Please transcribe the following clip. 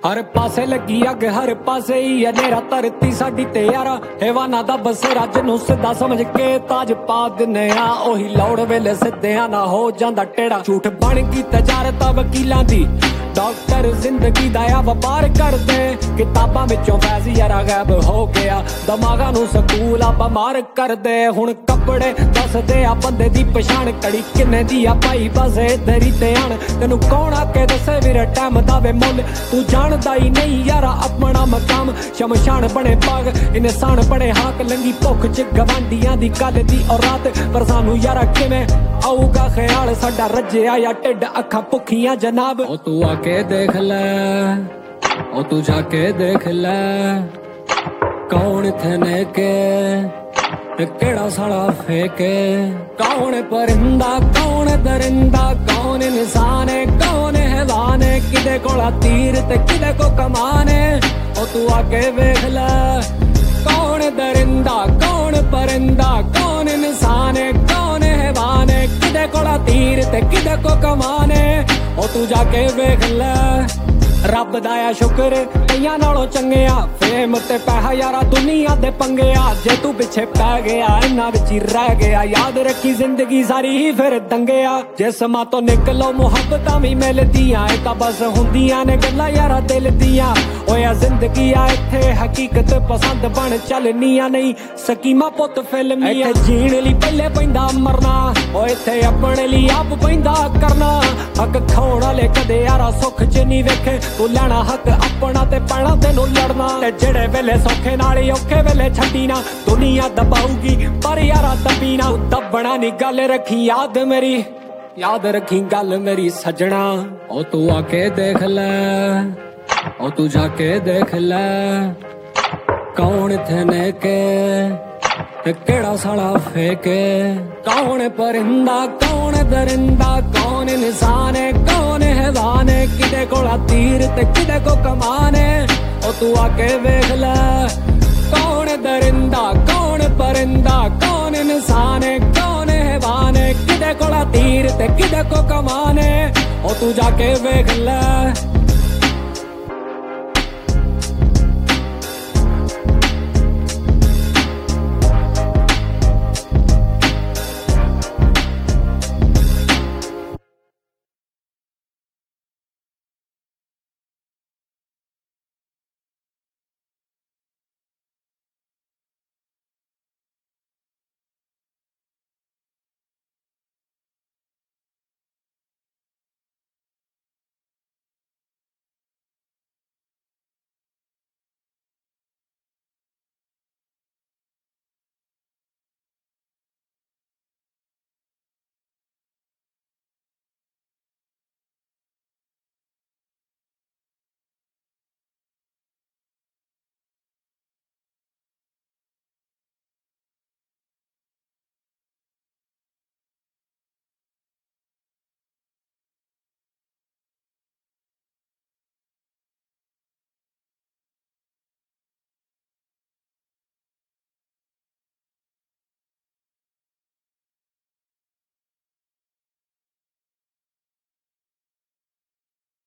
हर पासे लगी अग हर पासे ही है नेरा धरती साडी ते यारा हैवाना दा बसेरा जिन्नू सिद्धा समझ के ताज पा दिने आ ओही लौड़ वेले सिद्धियां ना हो जांदा टेढ़ा झूठ बन गई तजारत वकीलां दी डॉक्टर जिंदगी दा व्यापार करदे किताबां विचों फैज़ यारा गैब हो गया दिमागां नू सकूल आपा मार करदे हुण कपड़े दसदे आ बंदे दी पछाण कड़ी किन्ने दी आ भाई बस इधर ही ते आण तैनू कौन आके दसे वीरे टाइम दा वे मुल तू जानदा ही नहीं यारा अपना मकाम शमशान बने बाग इंसान बने हाक लंगी भुख च गवांडियां दी कल दी और रात पर सानू यारा किवें आऊगा ख्याल साडा रज्जिया या ढिड अखां भुखियां जनाब ओ तू आके देख ले ओ तू जाके देख ले कौन थे के केड़ा साला फेके कौन परिंदा कौन दरिंदा कौन इंसान है कौन हैवान है किदे कोला तीर ते किदे को कमान है ओ तू आके वेख ले कौन दरिंदा कौन परिंदा कौन इंसान है कौन हैवान है किदे कोला तीर ते किदे को कमान है ओ तू जाके वेख ले रब दा आ शुक्र कईयां नालों चंगे आ फेम ते पैसा यारा दुनिया दे पंगे आ जे तू पिछे पै गया इन्हां विच ही रह गया याद रखी जिंदगी सारी ही फिर दंगे आ जिस्मां तो निकलो मुहब्बतां भी मिलदियां ए तां बस हुंदियां ने गल्लां यारा दिल दियां ओए जिंदगी आ इत्थे हकीकत पसंद बन चलनियां नहीं स्कीमां पुत फिल्मियां इत्थे जीण लई पहले पैंदा मरना ओ इत्थे अपने लई आप पैंदा करना हक खाउण वाले कदे यारा सुख च नहीं वेखे तू लैना हक अपना ते पैना तेनू लड़ना ते जेड़े वेले सौखे नाल औखे वेले छड्डी ना दुनिया दबाऊगी पर यारा दबी ना दबना नी गल रखी याद रखी गल मेरी सजना ओ तू आके देख ले ओ तू जाके देख ले कौन थे के केड़ा साला फेके कौन परिंदा कौन दरिंदा कौन इंसान है कौन हैवान है किदे कोला तीर ते किदे को कमान है ओ तू आके वेख ले कौन दरिंदा कौन परिंदा कौन इंसान है कौन हैवान है किदे कोला तीर ते किदे को कमान है ओ तू जाके वेख ले